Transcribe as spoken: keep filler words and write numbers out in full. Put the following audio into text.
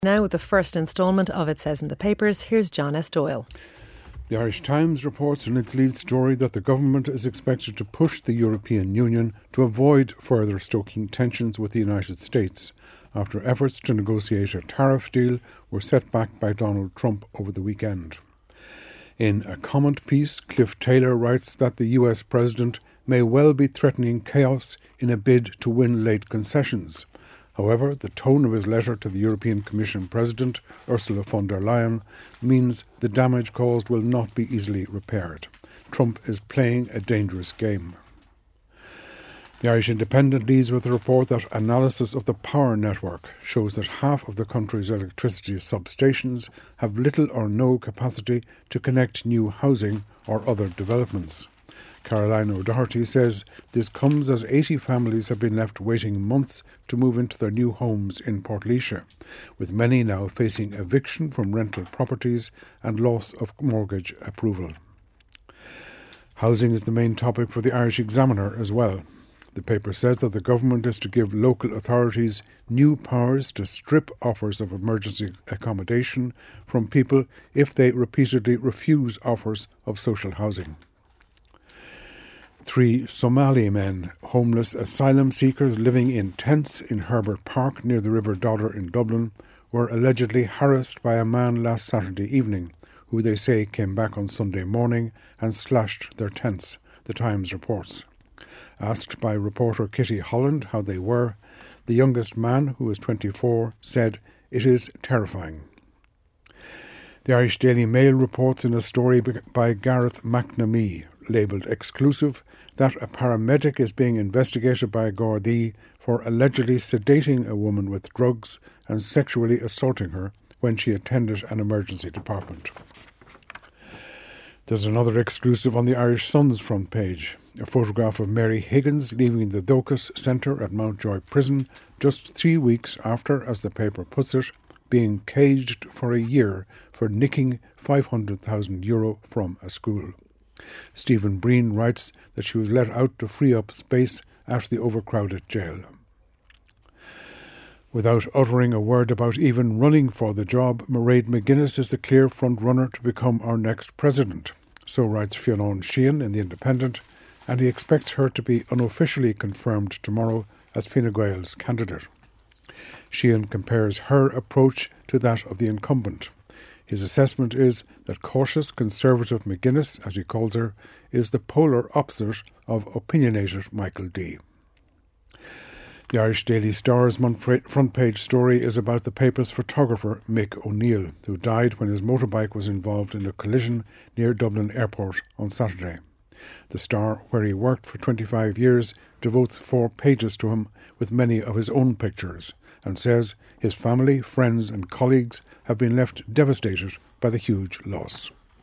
Now with the first instalment of It Says in the Papers, here's John S. Doyle. The Irish Times reports in its lead story that the government is expected to push the European Union to avoid further stoking tensions with the United States after efforts to negotiate a tariff deal were set back by Donald Trump over the weekend. In a comment piece, Cliff Taylor writes that the U S president may well be threatening chaos in a bid to win late concessions. However, the tone of his letter to the European Commission President, Ursula von der Leyen, means the damage caused will not be easily repaired. Trump is playing a dangerous game. The Irish Independent leads with a report that analysis of the power network shows that half of the country's electricity substations have little or no capacity to connect new housing or other developments. Caroline O'Doherty says this comes as eighty families have been left waiting months to move into their new homes in Portlaoise, with many now facing eviction from rental properties and loss of mortgage approval. Housing is the main topic for the Irish Examiner as well. The paper says that the government is to give local authorities new powers to strip offers of emergency accommodation from people if they repeatedly refuse offers of social housing. Three Somali men, homeless asylum seekers living in tents in Herbert Park near the River Dodder in Dublin, were allegedly harassed by a man last Saturday evening, who they say came back on Sunday morning and slashed their tents, the Times reports. Asked by reporter Kitty Holland how they were, the youngest man, who was twenty-four, said, "It is terrifying." The Irish Daily Mail reports in a story by Gareth McNamee, labelled Exclusive, that a paramedic is being investigated by Gardaí for allegedly sedating a woman with drugs and sexually assaulting her when she attended an emergency department. There's another exclusive on the Irish Sun's front page, a photograph of Mary Higgins leaving the Docus Centre at Mountjoy Prison just three weeks after, as the paper puts it, being caged for a year for nicking five hundred thousand euro from a school. Stephen Breen writes that she was let out to free up space at the overcrowded jail. Without uttering a word about even running for the job, Mairead McGuinness is the clear front-runner to become our next president. So writes Fionn Sheehan in The Independent, and he expects her to be unofficially confirmed tomorrow as Fine Gael's candidate. Sheehan compares her approach to that of the incumbent. His assessment is that cautious Conservative McGuinness, as he calls her, is the polar opposite of opinionated Michael D. The Irish Daily Star's front page story is about the paper's photographer Mick O'Neill, who died when his motorbike was involved in a collision near Dublin Airport on Saturday. The Star, where he worked for twenty-five years, devotes four pages to him with many of his own pictures, and says his family, friends and colleagues have been left devastated by the huge loss.